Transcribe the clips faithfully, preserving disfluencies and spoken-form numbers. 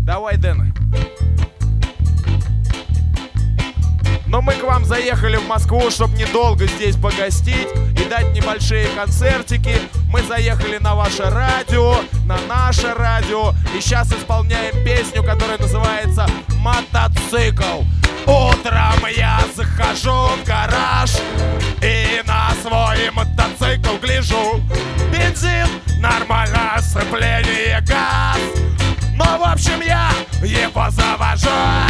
Давай, Дэн. Но мы к вам заехали в Москву, чтобы недолго здесь погостить и дать небольшие концертики. Мы заехали на ваше радио, на наше радио. И сейчас исполняем песню, которая называется «Мотоцикл». Утром я захожу в гараж и на свой мотоцикл гляжу. Бензин, нормально, сцепление, газ. Но в общем я его завожу.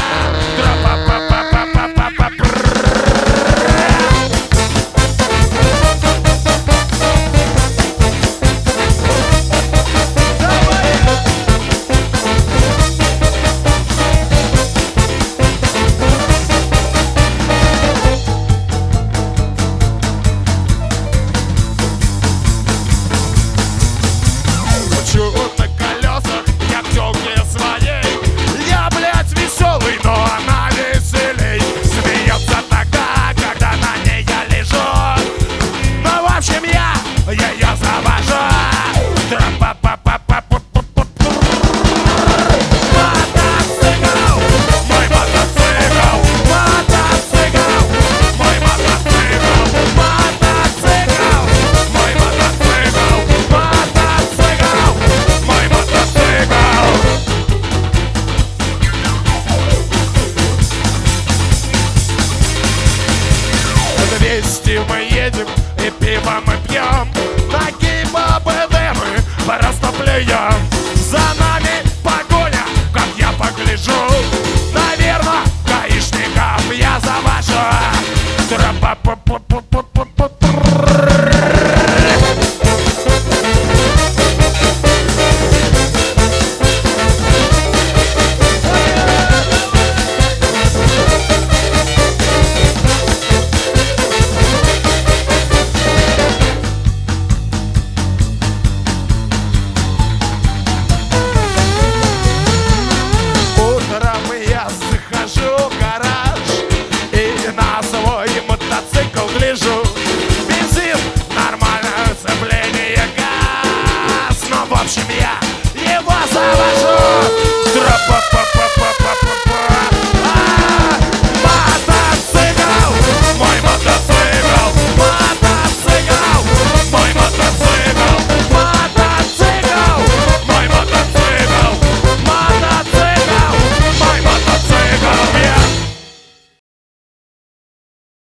Вместе мы едем и пиво мы пьем, такие бабы мы просто плюем. За нами погоня, как я погляжу, наверно, гаишников я завожу. Тра-па-па-па-па-па-па.